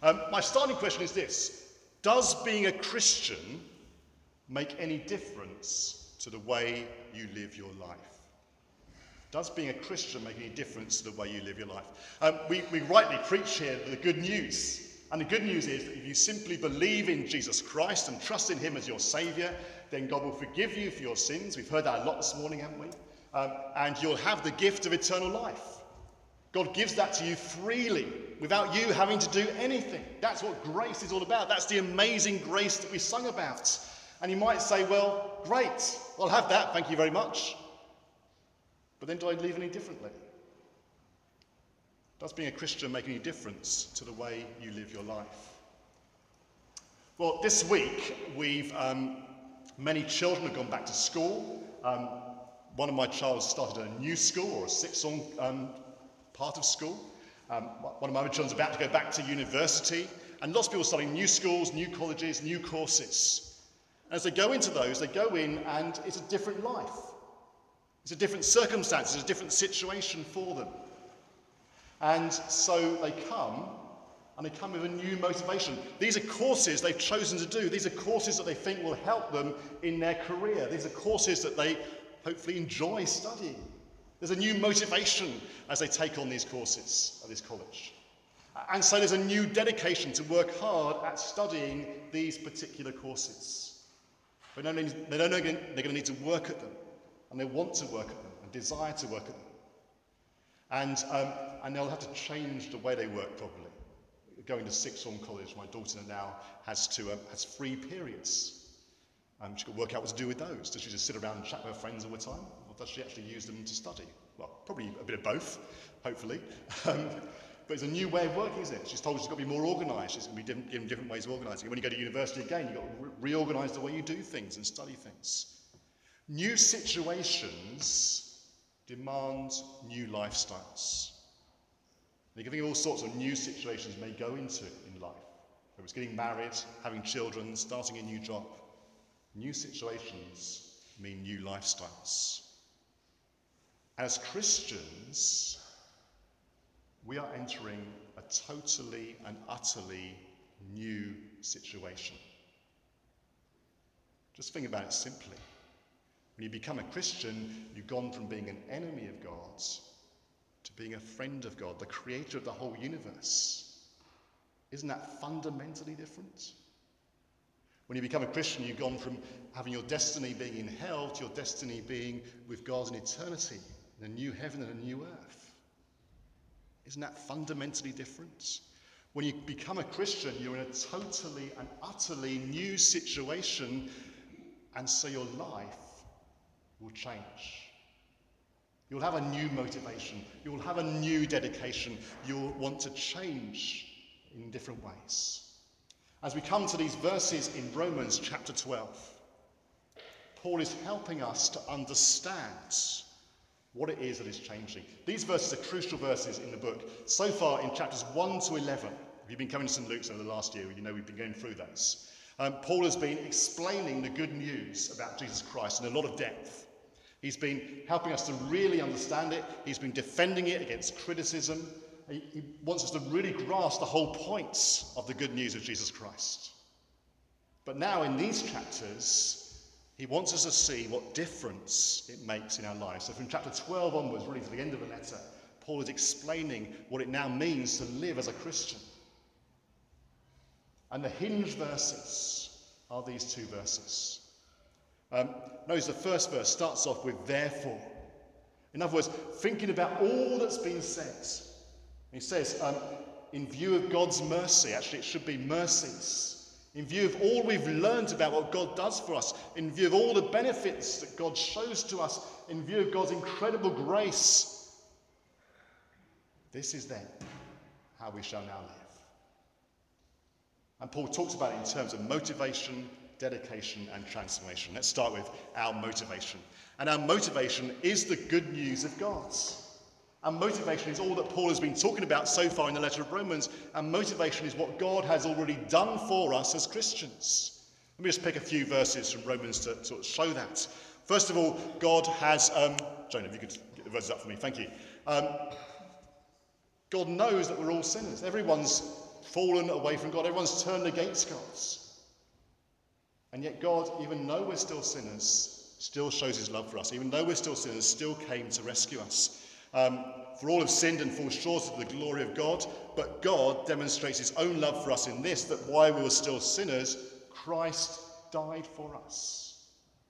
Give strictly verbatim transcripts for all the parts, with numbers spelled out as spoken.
Um, my starting question is this: does being a Christian make any difference to the way you live your life? Does being a Christian make any difference to the way you live your life? Um, we, we rightly preach here the good news. And the good news is that if you simply believe in Jesus Christ and trust in him as your saviour, then God will forgive you for your sins. We've heard that a lot this morning, haven't we? Um, and you'll have the gift of eternal life. God gives that to you freely, without you having to do anything. That's what grace is all about. That's the amazing grace that we sung about. And you might say, well, great, I'll have that, thank you very much. But then do I live any differently? Does being a Christian make any difference to the way you live your life? Well, this week, we've um, many children have gone back to school. Um, one of my children started a new school, or a sixth-form um, part of school. Um, one of my other children's about to go back to university. And lots of people are starting new schools, new colleges, new courses. And as they go into those, they go in and it's a different life. It's a different circumstance, it's a different situation for them. And so they come, and they come with a new motivation. These are courses they've chosen to do. These are courses that they think will help them in their career. These are courses that they hopefully enjoy studying. There's a new motivation as they take on these courses at this college. And so there's a new dedication to work hard at studying these particular courses. They know they're going to need to work at them, and they want to work at them, and desire to work at them. And, um, and they'll have to change the way they work properly. Going to sixth form college, my daughter now has to um, has free periods. Um, she's got to work out what to do with those. Does she just sit around and chat with her friends all the time? Or does she actually use them to study? Well, probably a bit of both, hopefully. Um, but it's a new way of working, isn't it? She's told she's got to be more organised. She's going to be different, given different ways of organising. When you go to university again, you've got to re- reorganise the way you do things and study things. New situations demand new lifestyles. You can think of all sorts of new situations you may go into in life. Whether it's getting married, having children, starting a new job. New situations mean new lifestyles. As Christians, we are entering a totally and utterly new situation. Just think about it simply. When you become a Christian, you've gone from being an enemy of God to being a friend of God, the creator of the whole universe. Isn't that fundamentally different? When you become a Christian, you've gone from having your destiny being in hell to your destiny being with God in eternity, in a new heaven and a new earth. Isn't that fundamentally different? When you become a Christian, you're in a totally and utterly new situation, and so your life will change. You'll have a new motivation. You'll have a new dedication. You'll want to change in different ways. As we come to these verses in Romans chapter twelve, Paul is helping us to understand what it is that is changing. These verses are crucial verses in the book. So far in chapters one to eleven, if you've been coming to Saint Luke's over the last year, you know we've been going through those. Um, Paul has been explaining the good news about Jesus Christ in a lot of depth. He's been helping us to really understand it. He's been defending it against criticism. He, he wants us to really grasp the whole points of the good news of Jesus Christ. But now in these chapters, he wants us to see what difference it makes in our lives. So from chapter twelve onwards, really to the end of the letter, Paul is explaining what it now means to live as a Christian. And the hinge verses are these two verses. Um, notice the first verse starts off with therefore. In other words, thinking about all that's been said. He says, um, in view of God's mercy, actually it should be mercies, in view of all we've learned about what God does for us, in view of all the benefits that God shows to us, in view of God's incredible grace, this is then how we shall now live. And Paul talks about it in terms of motivation, dedication, and transformation. Let's start with our motivation. And our motivation is the good news of God. Our motivation is all that Paul has been talking about so far in the letter of Romans. Our motivation is what God has already done for us as Christians. Let me just pick a few verses from Romans to sort of show that. First of all, God has... Um, Jonah, if you could get the verses up for me, thank you. Um, God knows that we're all sinners. Everyone's fallen away from God. Everyone's turned against God. And yet God, even though we're still sinners, still shows his love for us. Even though we're still sinners, still came to rescue us. Um, for all have sinned and fall short of the glory of God, but God demonstrates his own love for us in this, that while we were still sinners, Christ died for us.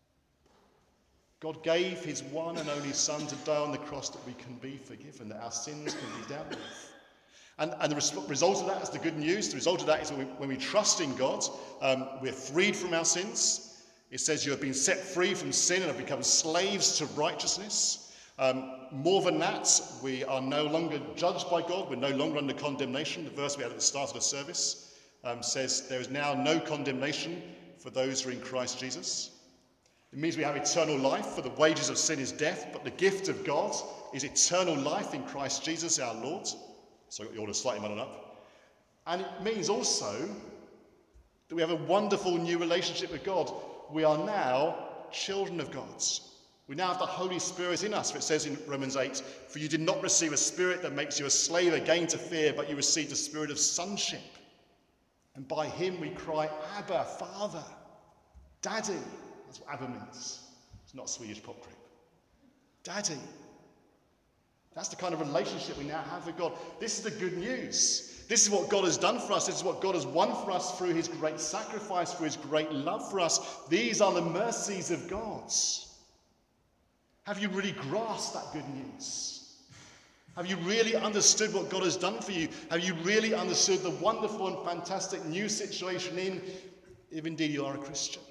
God gave his one and only Son to die on the cross that we can be forgiven, that our sins can be dealt with. And, and the res- result of that is the good news. The result of that is when we, when we trust in God, um, we're freed from our sins. It says you have been set free from sin and have become slaves to righteousness. Um, more than that, we are no longer judged by God. We're no longer under condemnation. The verse we had at the start of the service um, says there is now no condemnation for those who are in Christ Jesus. It means we have eternal life, for the wages of sin is death, but the gift of God is eternal life in Christ Jesus our Lord. So I got the order slightly muddled up. And it means also that we have a wonderful new relationship with God. We are now children of God's. We now have the Holy Spirit in us. It says in Romans eight, for you did not receive a spirit that makes you a slave again to fear, but you received a spirit of sonship. And by him we cry, Abba, Father, Daddy. That's what Abba means. It's not a Swedish pop group. Daddy. That's the kind of relationship we now have with God. This is the good news. This is what God has done for us. This is what God has won for us through his great sacrifice, through his great love for us. These are the mercies of God. Have you really grasped that good news? Have you really understood what God has done for you? Have you really understood the wonderful and fantastic new situation in, if indeed you are a Christian?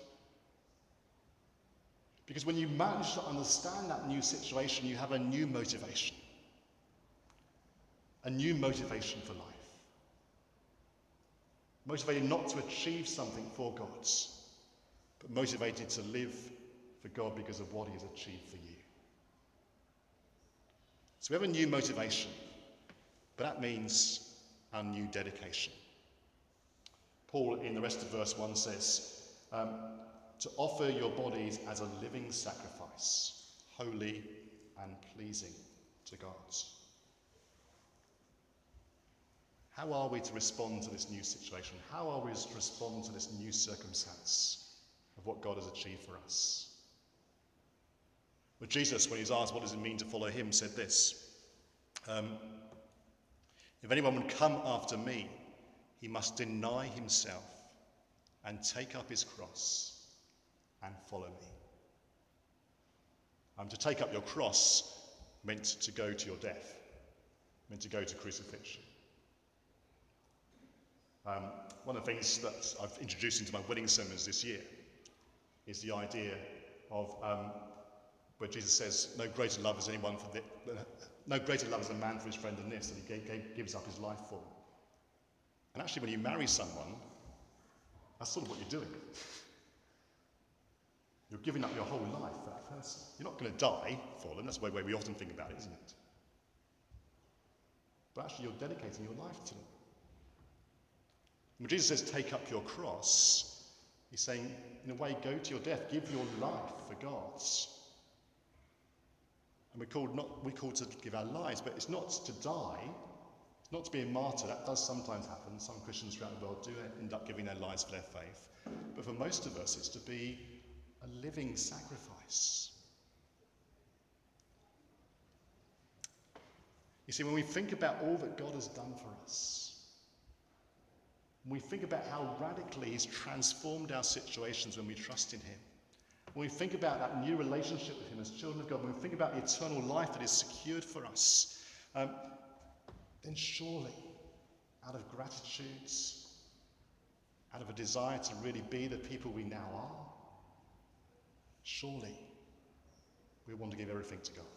Because when you manage to understand that new situation, you have a new motivation. A new motivation for life. Motivated not to achieve something for God, but motivated to live for God because of what he has achieved for you. So we have a new motivation, but that means a new dedication. Paul, in the rest of verse one, says, um, to offer your bodies as a living sacrifice, holy and pleasing to God. How are we to respond to this new situation? How are we to respond to this new circumstance of what God has achieved for us? Well, Jesus, when he's asked what does it mean to follow him, said this, um, if anyone would come after me, he must deny himself and take up his cross and follow me. Um, to take up your cross meant to go to your death, meant to go to crucifixion. Um, one of the things that I've introduced into my wedding sermons this year is the idea of um, where Jesus says, no greater love is anyone for the, no greater love is a man for his friend than this, that he gave, gave, gives up his life for him. And actually, when you marry someone, that's sort of what you're doing. You're giving up your whole life for that person. You're not going to die for them. That's the way we often think about it, isn't it? But actually, you're dedicating your life to them. When Jesus says, take up your cross, he's saying, in a way, go to your death. Give your life for God's. And we're called, not, we're called to give our lives, but it's not to die. It's not to be a martyr. That does sometimes happen. Some Christians throughout the world do end up giving their lives for their faith. But for most of us, it's to be a living sacrifice. You see, when we think about all that God has done for us, when we think about how radically he's transformed our situations when we trust in him, when we think about that new relationship with him as children of God, when we think about the eternal life that is secured for us, um, then surely, out of gratitude, out of a desire to really be the people we now are, surely we want to give everything to God.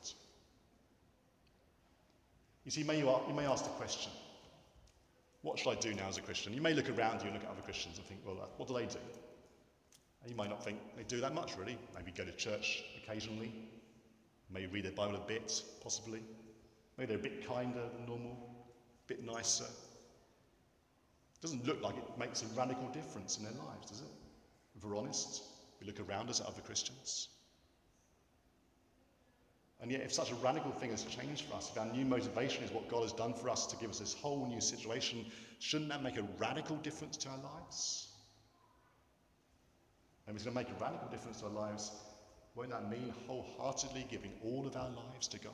You see, may you, you may ask the question, what should I do now as a Christian? You may look around you and look at other Christians and think, well, what do they do? And you might not think they do that much, really. Maybe go to church occasionally. Maybe read their Bible a bit, possibly. Maybe they're a bit kinder than normal, a bit nicer. It doesn't look like it makes a radical difference in their lives, does it? If we're honest, we look around us at other Christians. And yet, if such a radical thing has changed for us, if our new motivation is what God has done for us to give us this whole new situation, shouldn't that make a radical difference to our lives? And if it's going to make a radical difference to our lives, won't that mean wholeheartedly giving all of our lives to God?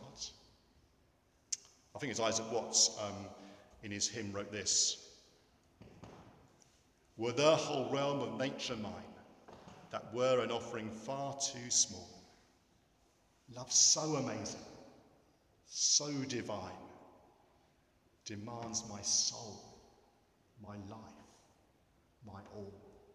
I think it's Isaac Watts um, in his hymn wrote this: "Were the whole realm of nature mine, that were an offering far too small. Love so amazing, so divine, demands my soul, my life, my all."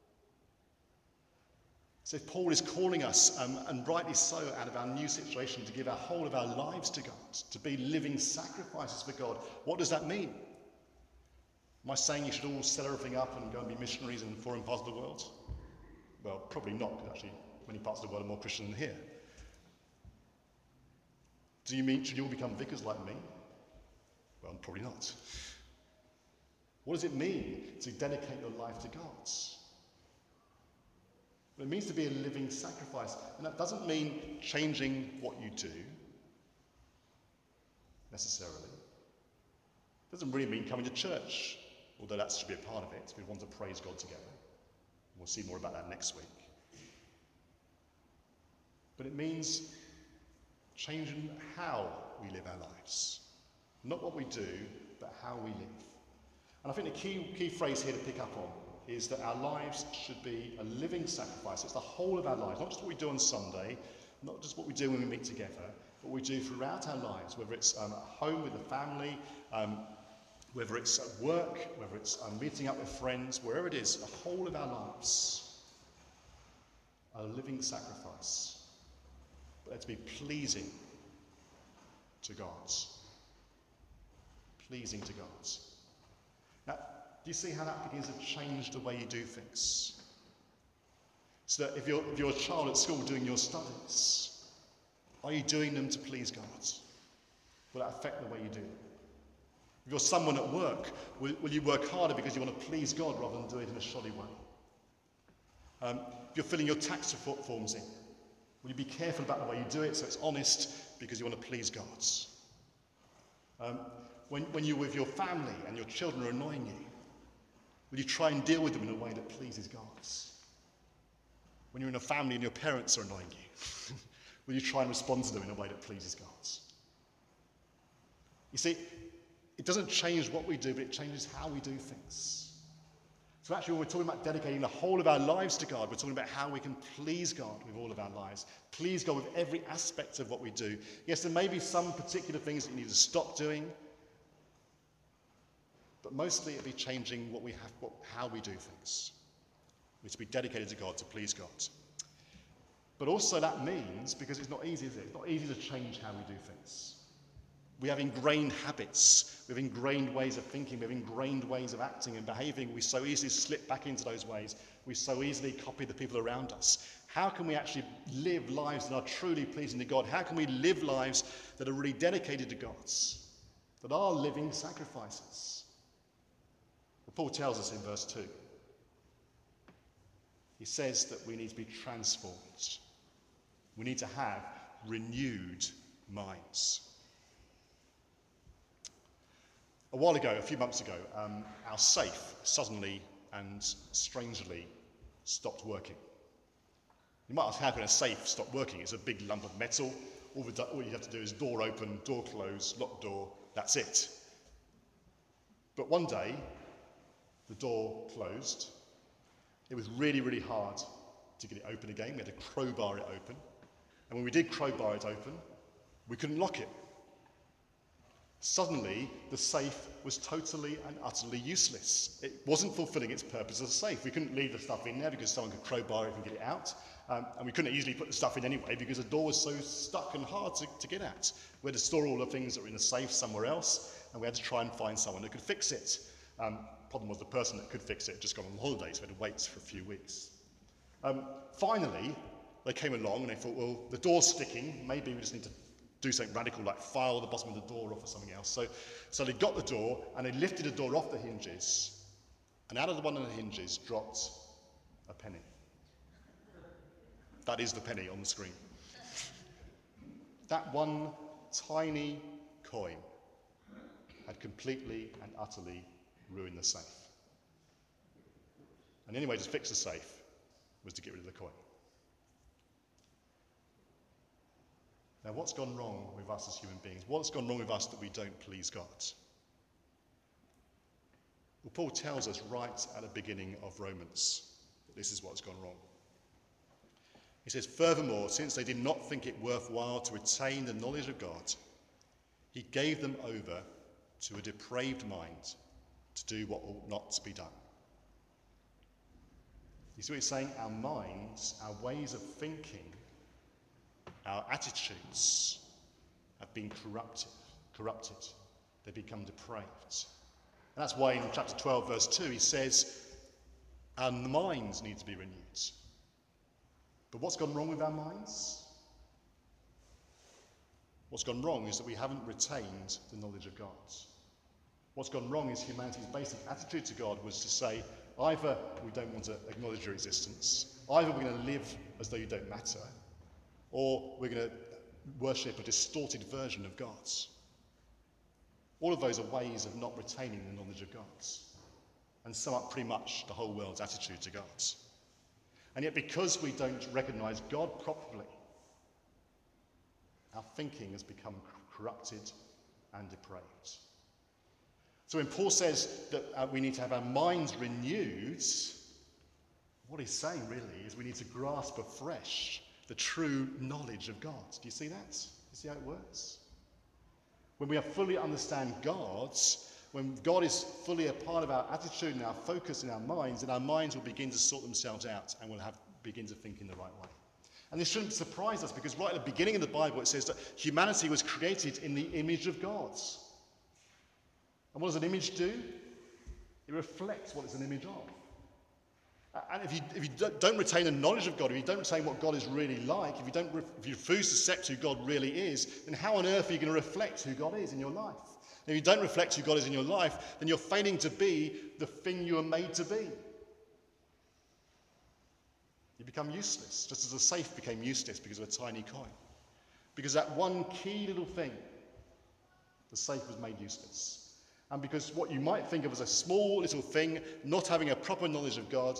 So if Paul is calling us, um, and rightly so, out of our new situation to give our whole of our lives to God, to be living sacrifices for God, what does that mean? Am I saying you should all sell everything up and go and be missionaries in foreign parts of the world? Well, probably not, because actually many parts of the world are more Christian than here. Do you mean, should you all become vicars like me? Well, probably not. What does it mean to dedicate your life to God? Well, it means to be a living sacrifice. And that doesn't mean changing what you do, necessarily. It doesn't really mean coming to church, although that should be a part of it. We want to praise God together. We'll see more about that next week. But it means changing how we live our lives. Not what we do, but how we live. And I think the key, key phrase here to pick up on is that our lives should be a living sacrifice. It's the whole of our lives, not just what we do on Sunday, not just what we do when we meet together, but what we do throughout our lives, whether it's um, at home with the family, um, whether it's at work, whether it's um, meeting up with friends, wherever it is, the whole of our lives are a living sacrifice. But they're to be pleasing to God. Pleasing to God. Now, do you see how that begins to change the way you do things? So that if you're, if you're a child at school doing your studies, are you doing them to please God? Will that affect the way you do them? If you're someone at work, will, will you work harder because you want to please God rather than do it in a shoddy way? Um, if you're filling your tax forms in, will you be careful about the way you do it so it's honest because you want to please God? Um, when, when you're with your family and your children are annoying you, will you try and deal with them in a way that pleases God? When you're in a family and your parents are annoying you, will you try and respond to them in a way that pleases God? You see, it doesn't change what we do, but it changes how we do things. So actually, when we're talking about dedicating the whole of our lives to God, we're talking about how we can please God with all of our lives, please God with every aspect of what we do. Yes, there may be some particular things that you need to stop doing, but mostly it'll be changing what we have, what, how we do things. We need to be dedicated to God, to please God. But also that means, because it's not easy, is it? It's not easy to change how we do things. We have ingrained habits, we have ingrained ways of thinking, we have ingrained ways of acting and behaving. We so easily slip back into those ways. We so easily copy the people around us. How can we actually live lives that are truly pleasing to God? How can we live lives that are really dedicated to God, that are living sacrifices? Paul tells us in verse two. He says that we need to be transformed. We need to have renewed minds. A while ago, a few months ago, um, our safe suddenly and strangely stopped working. You might ask, how can a safe stop working? It's a big lump of metal. All, the, all you have to do is door open, door close, lock door, that's it. But one day, the door closed. It was really, really hard to get it open again. We had to crowbar it open. And when we did crowbar it open, we couldn't lock it. Suddenly, the safe was totally and utterly useless. It wasn't fulfilling its purpose as a safe. We couldn't leave the stuff in there because someone could crowbar it and get it out. Um, and we couldn't easily put the stuff in anyway because the door was so stuck and hard to, to get at. We had to store all the things that were in the safe somewhere else, and we had to try and find someone who could fix it. Um, problem was the person that could fix it had just gone on holiday, so we had to wait for a few weeks. Um, finally, they came along and they thought, well, the door's sticking, maybe we just need to do something radical like file the bottom of the door off or something else. So, so they got the door and they lifted the door off the hinges, and out of the one of the hinges dropped a penny. That is the penny on the screen. that one tiny coin had completely and utterly ruined the safe. And the only way to fix the safe was to get rid of the coin. Now, what's gone wrong with us as human beings? What's gone wrong with us that we don't please God? Well, Paul tells us right at the beginning of Romans that this is what's gone wrong. He says, furthermore, since they did not think it worthwhile to attain the knowledge of God, he gave them over to a depraved mind to do what ought not to be done. You see what he's saying? Our minds, our ways of thinking, our attitudes have been corrupted. corrupted. They become depraved. And that's why in chapter twelve, verse two, he says, our minds need to be renewed. But what's gone wrong with our minds? What's gone wrong is that we haven't retained the knowledge of God. What's gone wrong is humanity's basic attitude to God was to say, either we don't want to acknowledge your existence, either we're going to live as though you don't matter, or we're going to worship a distorted version of God. All of those are ways of not retaining the knowledge of God, and sum up pretty much the whole world's attitude to God. And yet, because we don't recognise God properly, our thinking has become corrupted and depraved. So when Paul says that uh, we need to have our minds renewed, what he's saying really is we need to grasp afresh the true knowledge of God. Do you see that? Do you see how it works? When we fully understand God, when God is fully a part of our attitude and our focus in our minds, then our minds will begin to sort themselves out and we'll have begin to think in the right way. And this shouldn't surprise us, because right at the beginning of the Bible it says that humanity was created in the image of God. And what does an image do? It reflects what it's an image of. And if you, if you don't retain the knowledge of God, if you don't retain what God is really like, if you, don't, if you refuse to accept who God really is, then how on earth are you going to reflect who God is in your life? And if you don't reflect who God is in your life, then you're failing to be the thing you were made to be. You become useless, just as a safe became useless because of a tiny coin. Because that one key little thing, the safe was made useless. And because what you might think of as a small little thing, not having a proper knowledge of God,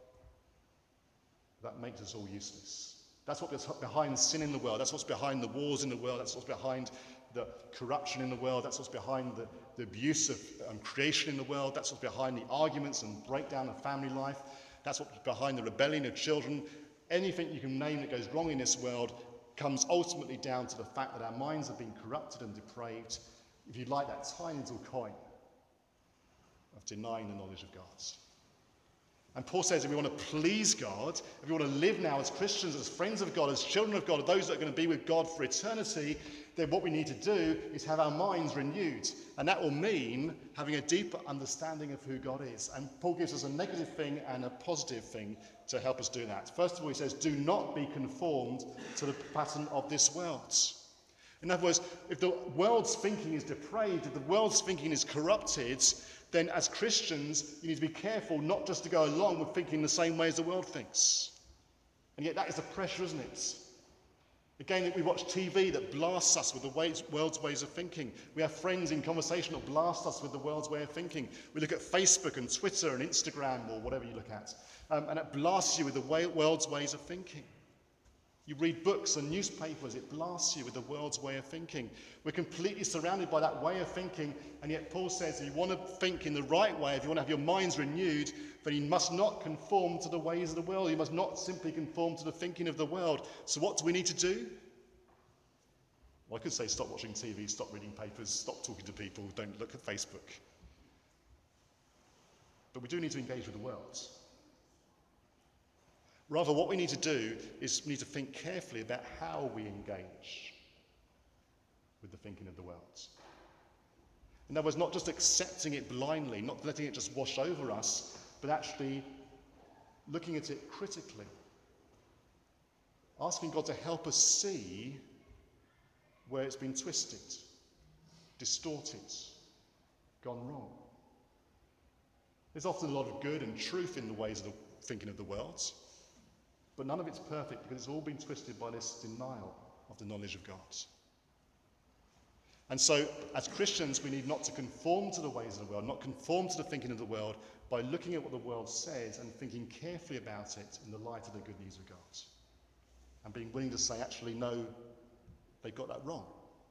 that makes us all useless. That's what's behind sin in the world. That's what's behind the wars in the world. That's what's behind the corruption in the world. That's what's behind the, the abuse of um, creation in the world. That's what's behind the arguments and breakdown of family life. That's what's behind the rebellion of children. Anything you can name that goes wrong in this world comes ultimately down to the fact that our minds have been corrupted and depraved, if you like, that tiny little coin of denying the knowledge of God. And Paul says if we want to please God, if we want to live now as Christians, as friends of God, as children of God, those that are going to be with God for eternity, then what we need to do is have our minds renewed. And that will mean having a deeper understanding of who God is. And Paul gives us a negative thing and a positive thing to help us do that. First of all, he says, do not be conformed to the pattern of this world. In other words, if the world's thinking is depraved, if the world's thinking is corrupted, then as Christians, you need to be careful not just to go along with thinking the same way as the world thinks. And yet that is the pressure, isn't it? Again, we watch T V that blasts us with the ways, world's ways of thinking. We have friends in conversation that blast us with the world's way of thinking. We look at Facebook and Twitter and Instagram or whatever you look at, um, and it blasts you with the way, world's ways of thinking. You read books and newspapers, it blasts you with the world's way of thinking. We're completely surrounded by that way of thinking, and yet Paul says if you want to think in the right way, if you want to have your minds renewed, then you must not conform to the ways of the world. You must not simply conform to the thinking of the world. So what do we need to do? Well, I could say stop watching T V, stop reading papers, stop talking to people, don't look at Facebook. But we do need to engage with the world. Rather, what we need to do is we need to think carefully about how we engage with the thinking of the world. In other words, not just accepting it blindly, not letting it just wash over us, but actually looking at it critically. Asking God to help us see where it's been twisted, distorted, gone wrong. There's often a lot of good and truth in the ways of the thinking of the world, but none of it's perfect because it's all been twisted by this denial of the knowledge of God. And so, as Christians, we need not to conform to the ways of the world, not conform to the thinking of the world, by looking at what the world says and thinking carefully about it in the light of the good news of God. And being willing to say, actually, no, they got that wrong.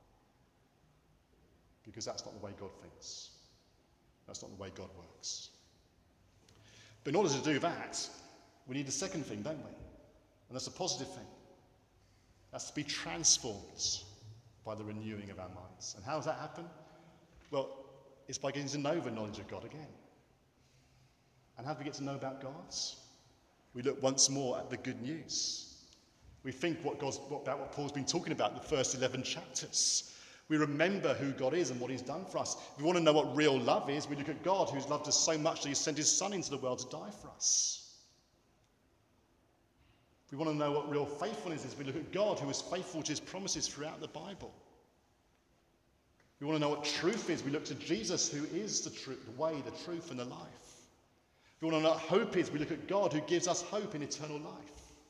Because that's not the way God thinks. That's not the way God works. But in order to do that, we need the second thing, don't we? And that's a positive thing. That's to be transformed by the renewing of our minds. And how does that happen? Well, it's by getting to know the knowledge of God again. And how do we get to know about God? We look once more at the good news. We think what God's, what, about what Paul's been talking about in the first eleven chapters. We remember who God is and what he's done for us. If we want to know what real love is, we look at God, who's loved us so much that he sent his son into the world to die for us. If we want to know what real faithfulness is, we look at God, who is faithful to his promises throughout the Bible. If we want to know what truth is, we look to Jesus, who is the truth, the way, the truth, and the life. If we want to know what hope is, we look at God, who gives us hope in eternal life.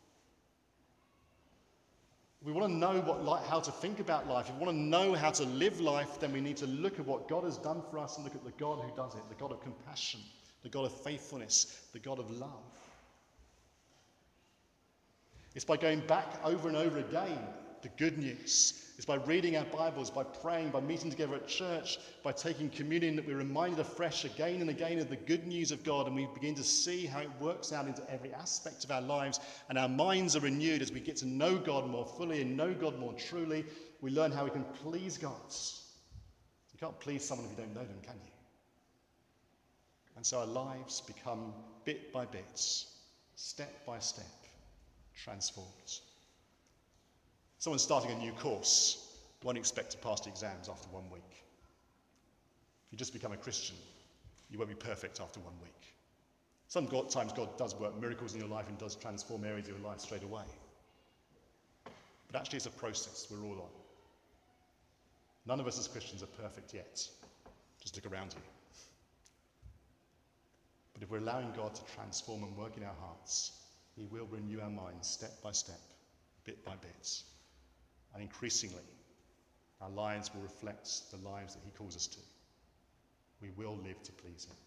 If we want to know what, like, how to think about life, if we want to know how to live life, then we need to look at what God has done for us and look at the God who does it, the God of compassion, the God of faithfulness, the God of love. It's by going back over and over again, the good news. It's by reading our Bibles, by praying, by meeting together at church, by taking communion, that we're reminded afresh again and again of the good news of God, and we begin to see how it works out into every aspect of our lives, and our minds are renewed as we get to know God more fully and know God more truly. We learn how we can please God. You can't please someone if you don't know them, can you? And so our lives become bit by bit, step by step, transformed. Someone starting a new course won't expect to pass the exams after one week. If you just become a Christian, you won't be perfect after one week. Sometimes God does work miracles in your life and does transform areas of your life straight away. But actually it's a process we're all on. None of us as Christians are perfect yet. Just look around you. But if we're allowing God to transform and work in our hearts, he will renew our minds step by step, bit by bit. And increasingly, our lives will reflect the lives that he calls us to. We will live to please him.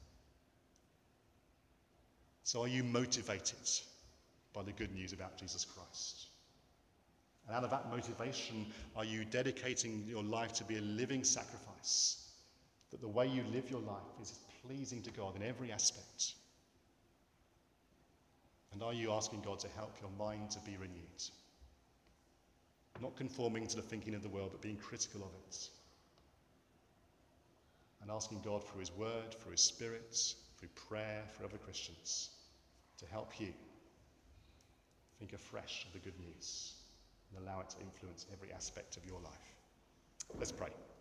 So are you motivated by the good news about Jesus Christ? And out of that motivation, are you dedicating your life to be a living sacrifice? That the way you live your life is pleasing to God in every aspect? And are you asking God to help your mind to be renewed? Not conforming to the thinking of the world, but being critical of it. And asking God through his word, through his spirit, through prayer for other Christians, to help you think afresh of the good news and allow it to influence every aspect of your life. Let's pray.